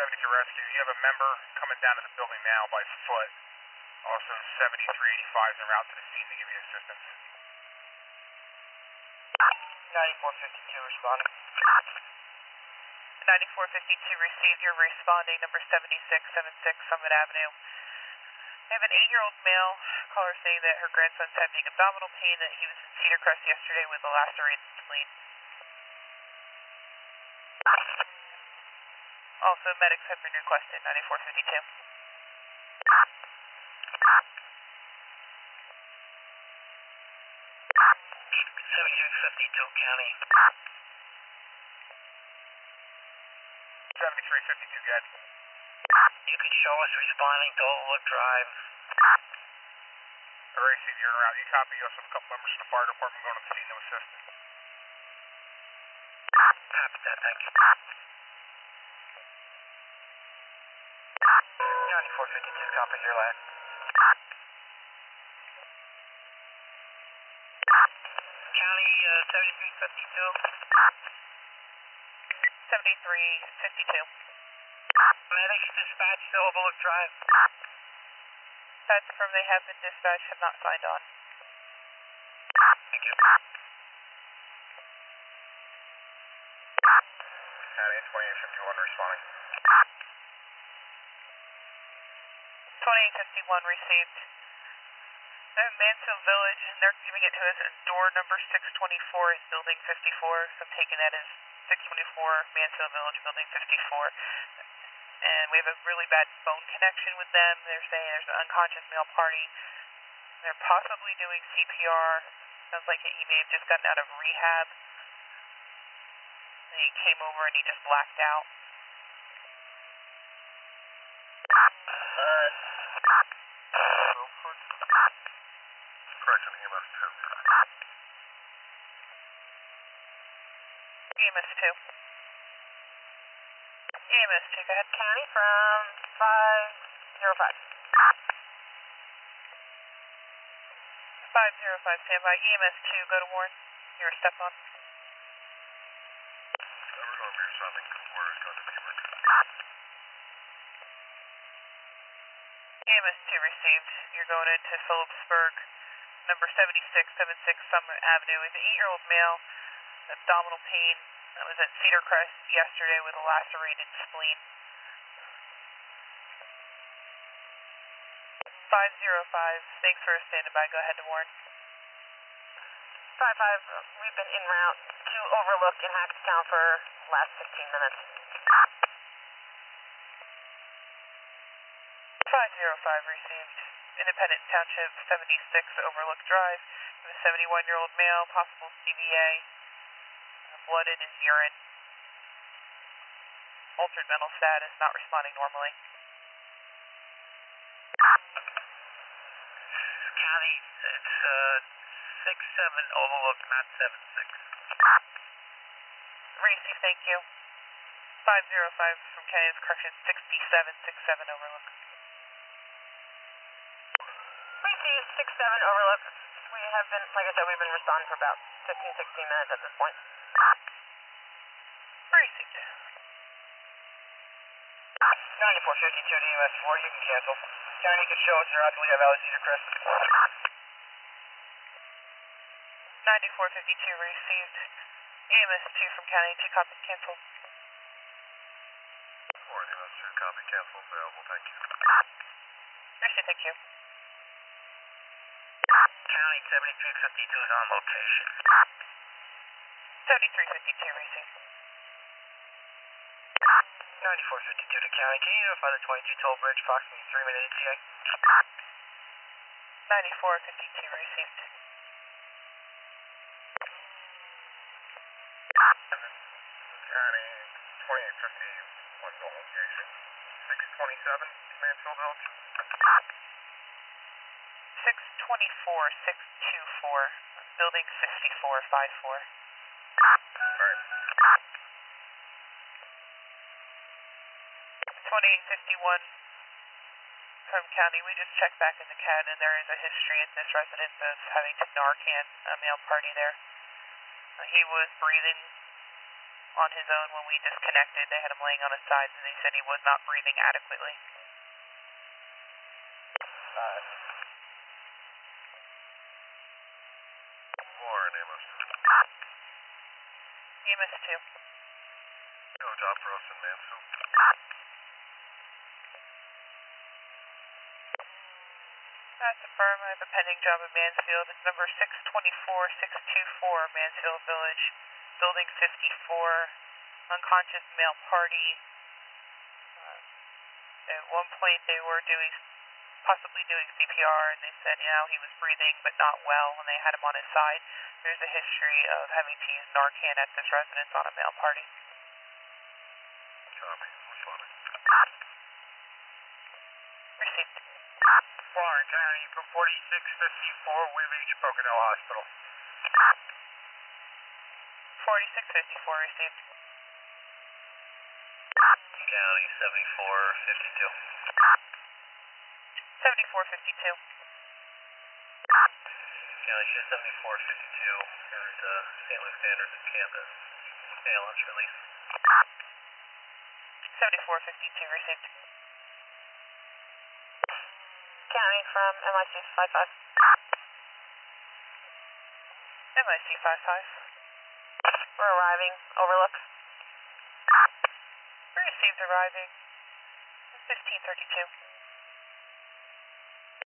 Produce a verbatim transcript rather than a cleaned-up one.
seventy-two Rescue. You have a member coming down to the building now by foot. Also, seventy-three eighty-five is en route to the scene to give you assistance. ninety-four fifty-two responding. ninety-four fifty-two received. You're responding, number seventy-six seventy-six Summit Avenue. I have an eight-year-old male caller saying that her grandson's having abdominal pain, that he was in Cedar Crest yesterday with a lacerated spleen. Also, medics have been requested, ninety-four fifty-two. seventy-six fifty-two County. seventy-three fifty-two, good. You can show us responding to Overlook Drive. Alright, Steve, you're en route. You copy. You also have a couple members from the fire department going to the scene to assist. Copy that, thank you. ninety-four fifty-two, copy your last. County uh, seventy-three fifty-two. seventy-three fifty-two. Medics dispatched to Overlook Drive. That's from they have been dispatched, have not signed on. Thank you. County twenty-eight fifty-one responding. twenty-eight fifty-one received. They're in Mansfield Village, and they're giving it to us as door number six twenty-four in building fifty-four, so I'm taking that as six twenty-four Mansfield Village, building fifty-four. And we have a really bad phone connection with them. They're saying there's an unconscious male party. They're possibly doing C P R. Sounds like he may have just gotten out of rehab. And he came over and he just blacked out. Uh, Correction, E M S two. E M S two. E M S two, go ahead. County from five zero five. five zero five, standby. E M S two, go to Warren. You're a step on. We're going to be responding to where it's going to be working. E M S two received. You're going into Phillipsburg, number seventy-six seventy-six Summit Avenue. We have an eight-year-old male, abdominal pain. That was at Cedar Crest yesterday with a lacerated spleen. five zero five, thanks for standing by. Go ahead to Warren. five five, we've been en route to Overlook in Hackstown for the last fifteen minutes. five zero five received. Independence Township seventy-six Overlook Drive. A seventy-one-year-old male, possible C V A. Blood in his urine. Altered mental status, not responding normally. County, it's uh, six seven Overlook, not seven six. Receive, thank you. five zero five from County Correction, sixty-seven sixty-seven Overlook. Receive six seven Overlook. We have been, like I said, we've been responding for about fifteen, sixteen minutes at this point. Received. ninety-four fifty-two to E M S four, you can cancel. County can show us you're out to Lehigh Valley, Cedar Crest. ninety-four fifty-two received. E M S two from County, two copy cancel. four, E M S two, copy, cancel, available, thank you. Received, thank you. County seventy-three fifty-two is on location. seventy-three fifty-two received. ninety-four fifty-two to County, can you notify the twenty-two toll bridge, approximately three minute E T A? ninety-four fifty-two received. County twenty-eight fifty-one on location. six twenty-seven Mansfield Village. six twenty-four six twenty-four, building fifty-four fifty-four. Alright. twenty-eight fifty-one from County. We just checked back in the C A D, and there is a history at this residence of having to Narcan, a male party there. Uh, he was breathing on his own when we disconnected. They had him laying on his side and they said he was not breathing adequately. Five. Warren, Amos. Amos two. You have a job for us in Mansfield? That's affirm. I have a pending job in Mansfield. It's number six twenty-four six two four, Mansfield Village, building fifty-four, unconscious male party. Uh, at one point they were doing, possibly doing C P R, and they said, you know, he was breathing but not well, and they had him on his side. There's a history of having to use Narcan at this residence on a male party. Copy. Responding. Received. Warren County from forty-six fifty-four, we reached Pocono Hospital. forty-six fifty-four received. County seventy-four fifty-two. seventy-four fifty-two. County ship seventy-four fifty-two at uh, Saint Luke Standards campus. Ambulance release. seventy-four fifty-two received. County from M I C five five. M I C five five. We're arriving. Overlook. Received arriving. fifteen thirty-two.